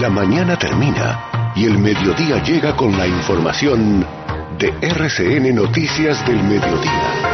La mañana termina y el mediodía llega con la información de RCN Noticias del Mediodía.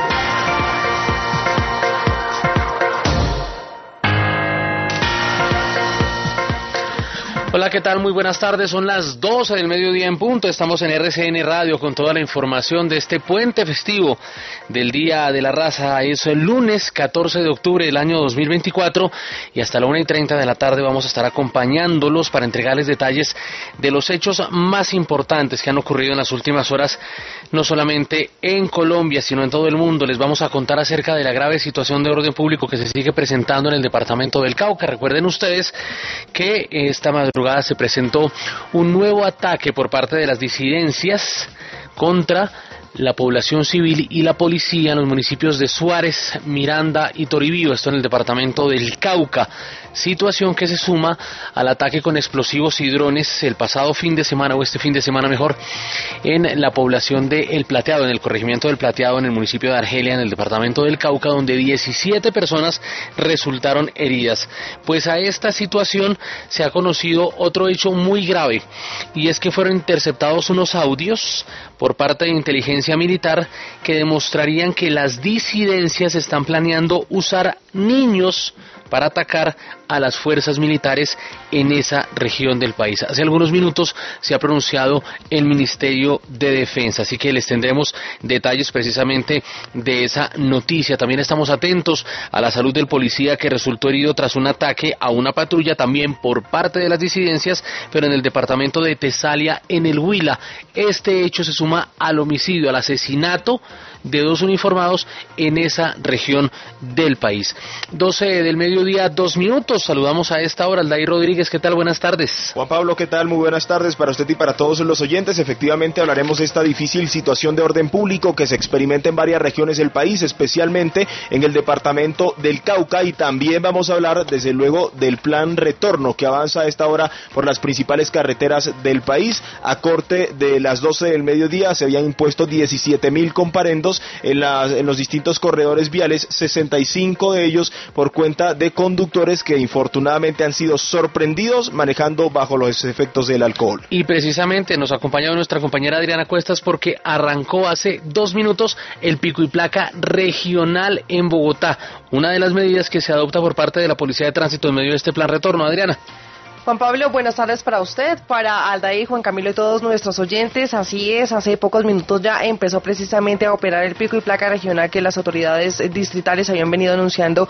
Hola, ¿qué tal? Muy buenas tardes. Son las 12 del mediodía en punto. Estamos en RCN Radio con toda la información de este puente festivo del Día de la Raza. Es el lunes 14 de octubre del año 2024 y hasta la 1:30 de la tarde vamos a estar acompañándolos para entregarles detalles de los hechos más importantes que han ocurrido en las últimas horas, no solamente en Colombia, sino en todo el mundo. Les vamos a contar acerca de la grave situación de orden público que se sigue presentando en el departamento del Cauca. Recuerden ustedes que esta madrugada se presentó un nuevo ataque por parte de las disidencias contra la población civil y la policía en los municipios de Suárez, Miranda y Toribío, esto en el departamento del Cauca, situación que se suma al ataque con explosivos y drones el pasado fin de semana, o este fin de semana mejor, en la población de El Plateado, en el corregimiento del Plateado, en el municipio de Argelia, en el departamento del Cauca, donde 17 personas resultaron heridas. Pues a esta situación se ha conocido otro hecho muy grave, y es que fueron interceptados unos audios por parte de inteligencia militar que demostrarían que las disidencias están planeando usar niños para atacar a las fuerzas militares en esa región del país. Hace algunos minutos se ha pronunciado el Ministerio de Defensa, así que les tendremos detalles precisamente de esa noticia. También estamos atentos a la salud del policía que resultó herido tras un ataque a una patrulla también por parte de las disidencias, pero en el departamento de Tesalia, en el Huila. Este hecho se suma al homicidio, al asesinato de 2 uniformados en esa región del país. 12 del mediodía, 2 minutos. Saludamos a esta hora Aldair Rodríguez. ¿Qué tal? Buenas tardes. Juan Pablo, ¿qué tal? Muy buenas tardes para usted y para todos los oyentes. Efectivamente hablaremos de esta difícil situación de orden público que se experimenta en varias regiones del país, especialmente en el departamento del Cauca, y también vamos a hablar desde luego del plan retorno que avanza a esta hora por las principales carreteras del país. A corte de las 12 del mediodía se habían impuesto 17,000 comparendos en los distintos corredores viales, 65 de ellos por cuenta de conductores que infortunadamente han sido sorprendidos manejando bajo los efectos del alcohol. Y precisamente nos acompaña nuestra compañera Adriana Cuestas porque arrancó hace 2 minutos el pico y placa regional en Bogotá, una de las medidas que se adopta por parte de la Policía de Tránsito en medio de este plan retorno. Adriana. Juan Pablo, buenas tardes para usted, para Aldair, Juan Camilo y todos nuestros oyentes. Así es, hace pocos minutos ya empezó precisamente a operar el pico y placa regional que las autoridades distritales habían venido anunciando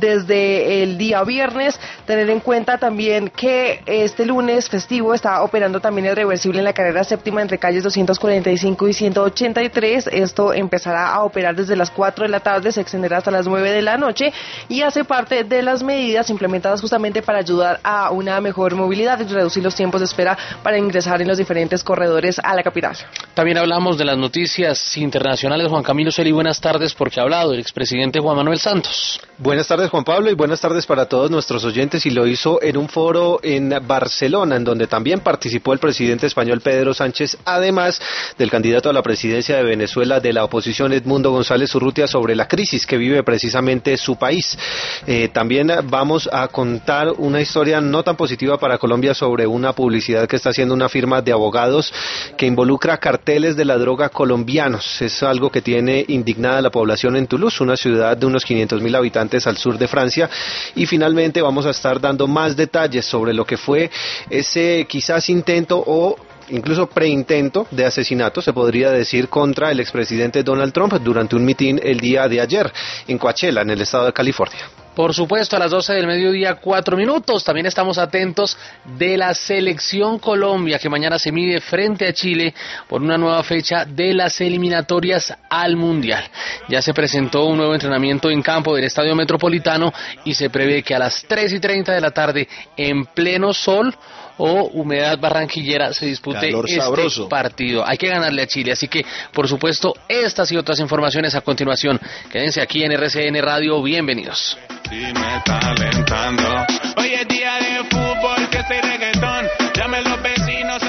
desde el día viernes. Tener en cuenta también que este lunes festivo está operando también el reversible en la carrera séptima entre calles 245 y 183. Esto empezará a operar desde las 4 de la tarde, se extenderá hasta las 9 de la noche y hace parte de las medidas implementadas justamente para ayudar a una mejor movilidad y reducir los tiempos de espera para ingresar en los diferentes corredores a la capital. También hablamos de las noticias internacionales. Juan Camilo Celi, buenas tardes, porque ha hablado el expresidente Juan Manuel Santos. Buenas tardes, Juan Pablo, y buenas tardes para todos nuestros oyentes, y lo hizo en un foro en Barcelona, en donde también participó el presidente español Pedro Sánchez, además del candidato a la presidencia de Venezuela de la oposición Edmundo González Urrutia, sobre la crisis que vive precisamente su país. También vamos a contar una historia no tan positiva para Colombia sobre una publicidad que está haciendo una firma de abogados que involucra carteles de la droga colombianos. Es algo que tiene indignada la población en Toulouse, una ciudad de unos 500,000 habitantes al sur de Francia. Y finalmente vamos a estar dando más detalles sobre lo que fue ese quizás intento o incluso preintento de asesinato, se podría decir, contra el expresidente Donald Trump durante un mitin el día de ayer en Coachella, en el estado de California. Por supuesto, a las 12 del mediodía, 4 minutos. También estamos atentos de la Selección Colombia, que mañana se mide frente a Chile por una nueva fecha de las eliminatorias al Mundial. Ya se presentó un nuevo entrenamiento en campo del Estadio Metropolitano y se prevé que a las 3:30 de la tarde, en pleno sol o humedad barranquillera, se dispute este partido. Hay que ganarle a Chile, así que, por supuesto, estas y otras informaciones a continuación. Quédense aquí en RCN Radio, bienvenidos. Sí, me está alentando. Hoy es día de fútbol, que este reggaetón, llamen los vecinos.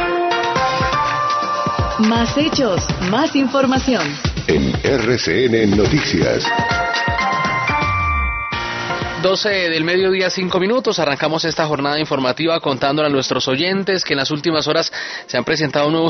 Más hechos, más información. En RCN Noticias. 12 del mediodía, 5 minutos. Arrancamos esta jornada informativa contándole a nuestros oyentes que en las últimas horas se han presentado nuevos